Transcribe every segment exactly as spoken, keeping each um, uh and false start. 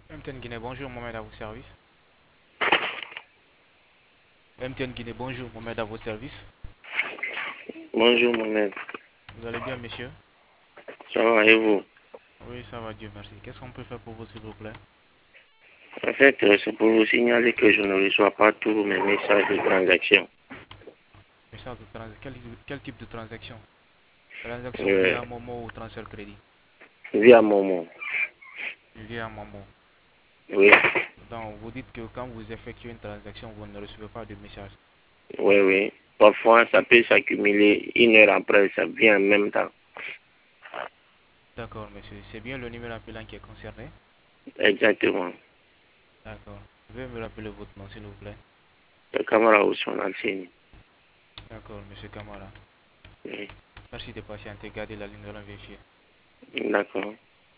M T N Guinée, bonjour, Mohamed à vos services. M T N Guinée, bonjour, Mohamed à vos services. Bonjour Mohamed. Vous allez bien, monsieur? Ça va et vous? Oui, ça va, Dieu merci. Qu'est-ce qu'on peut faire pour vous, s'il vous plaît? En fait, euh, c'est pour vous signaler que je ne reçois pas tous mes messages de transaction. Message de trans- quel, quel type de transaction? Transaction Euh, via Momo ou transfert crédit? Via Momo. Via Momo. Oui, Donc, vous dites que quand vous effectuez une transaction, vous ne recevez pas de message. oui, oui. Parfois, ça peut s'accumuler une heure après, ça vient en même temps. D'accord, monsieur. C'est bien le numéro appelant qui est concerné? Exactement. D'accord. Veuillez me rappeler votre nom, s'il vous plaît. Le camarade Ousmane Alcine. D'accord, monsieur Kamara. Oui. Merci de patienter. Gardez la ligne, nous allons vérifier. D'accord.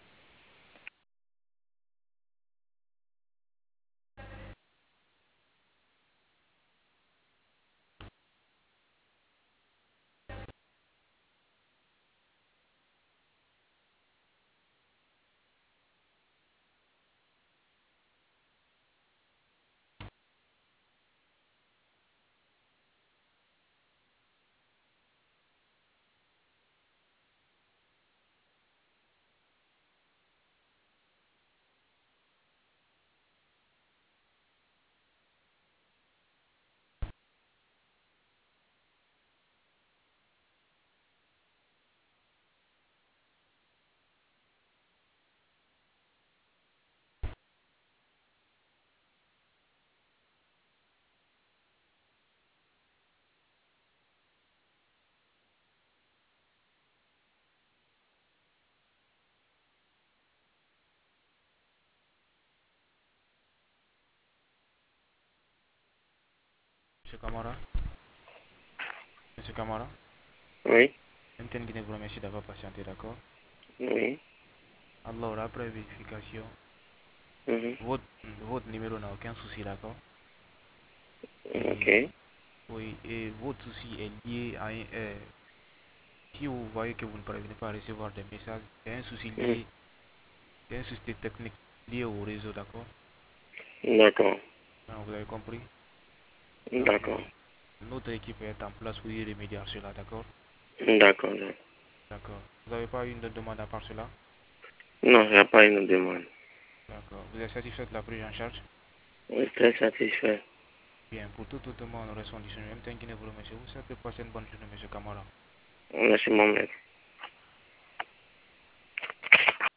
Monsieur Kamara? Monsieur Kamara? Oui, M T N Guinée vous remercie d'avoir patienté, d'accord? oui. Alors, après vérification, Mhm. votre, votre numéro n'a aucun souci, d'accord? Et Ok. oui, et votre souci est lié à un, euh, si vous voyez que vous ne parvenez pas à recevoir des messages, c'est un souci Mhm. lié, c'est un souci technique lié au réseau, d'accord? D'accord. Donc, vous avez compris? Donc, D'accord. notre équipe est en place pour y remédier à cela, d'accord? D'accord. D'accord. Vous n'avez pas eu une demande à part cela? Non, il n'y a pas une demande. D'accord. Vous êtes satisfait de la prise en charge? Oui, très satisfait. Bien, pour toute autre demande, nous restons disponibles. M T N Guinée vous remercie. Vous souhaitez passer une bonne journée, monsieur Kamara. Merci Mohamed.